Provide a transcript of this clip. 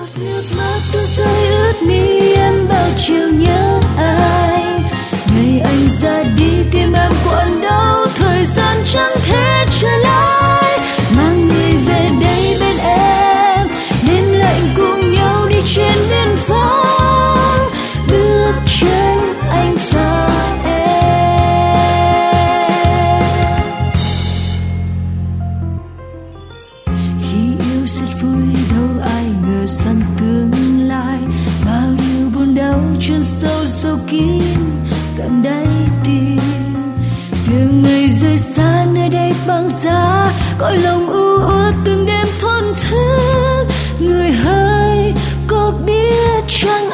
Nước mắt tuôn rơi ướt mi em bao chiều nhớ anh. Ngày anh ra đi tim em cuộn đau, thời gian chẳng thể trở lại. Mang người về đây bên em, đêm lạnh cùng nhau đi trên miền vắng. Bước chân anh và em. Khi yêu rất vui đâu ai ngờ rằng tương lai bao điều buồn đau chôn sâu sâu kín tận đáy tim. Từng ngày rời xa nơi đây băng giá, cõi lòng u uất từng đêm thổn thức. Người hỡi có biết chăng